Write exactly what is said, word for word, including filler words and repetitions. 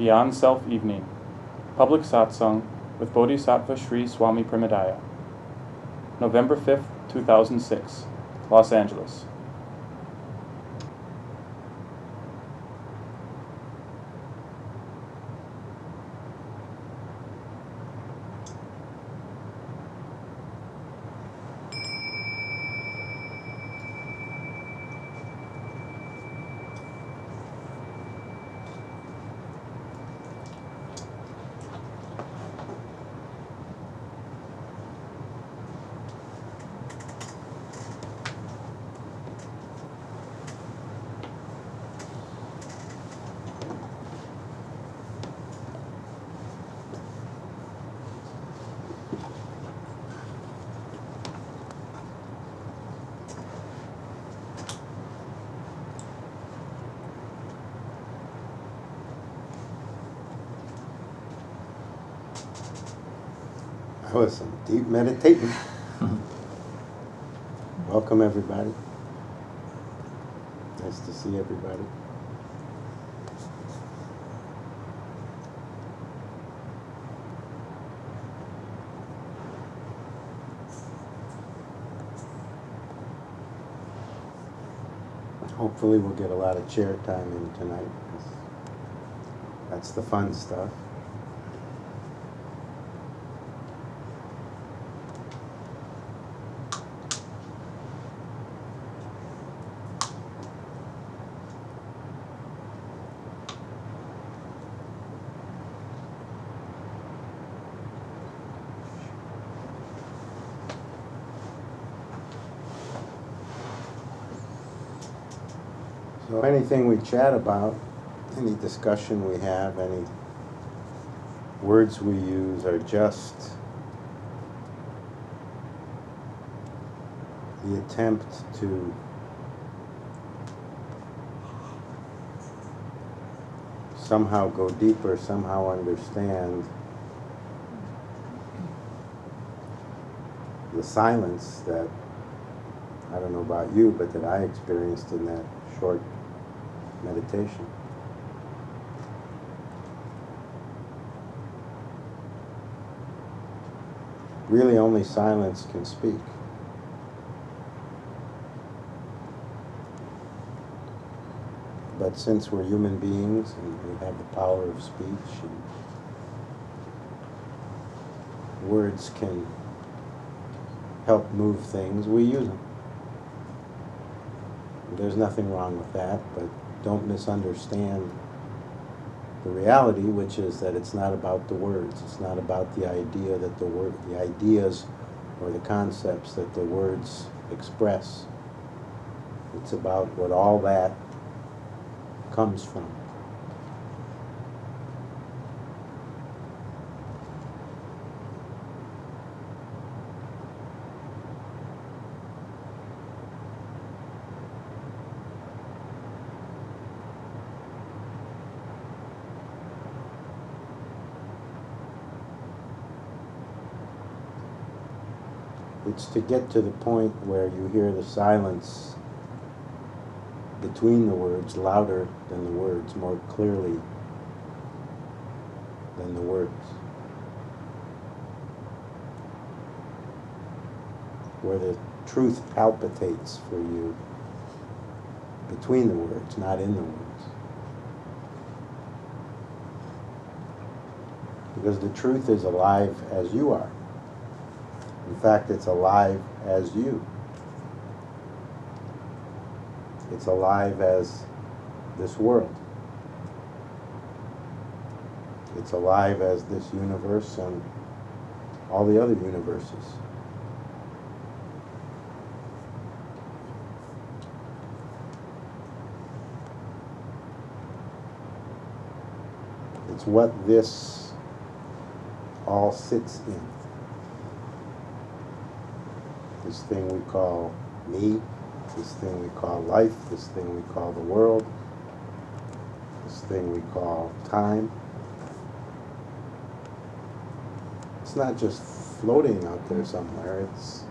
Beyond Self Evening, Public Satsang with Bodhisattva Sri Swami Premadaya. November fifth, two thousand six, Los Angeles. That was some deep meditating. Welcome, everybody. Nice to see everybody. Hopefully we'll get a lot of chair time in tonight. That's the fun stuff. So anything we chat about, any discussion we have, any words we use are just the attempt to somehow go deeper, somehow understand the silence that, I don't know about you, but that I experienced in that short meditation. Really only silence can speak. But since we're human beings and we have the power of speech, and words can help move things, we use them. There's nothing wrong with that, but don't misunderstand the reality, which is that it's not about the words. It's not about the idea that the word, the ideas or the concepts that the words express. It's about what all that comes from. It's to get to the point where you hear the silence between the words louder than the words, more clearly than the words. Where the truth palpitates for you between the words, not in the words. Because the truth is alive as you are. In fact, it's alive as you. It's alive as this world. It's alive as this universe and all the other universes. It's what this all sits in. This thing we call me, this thing we call life, this thing we call the world, this thing we call time. It's not just floating out there somewhere, it's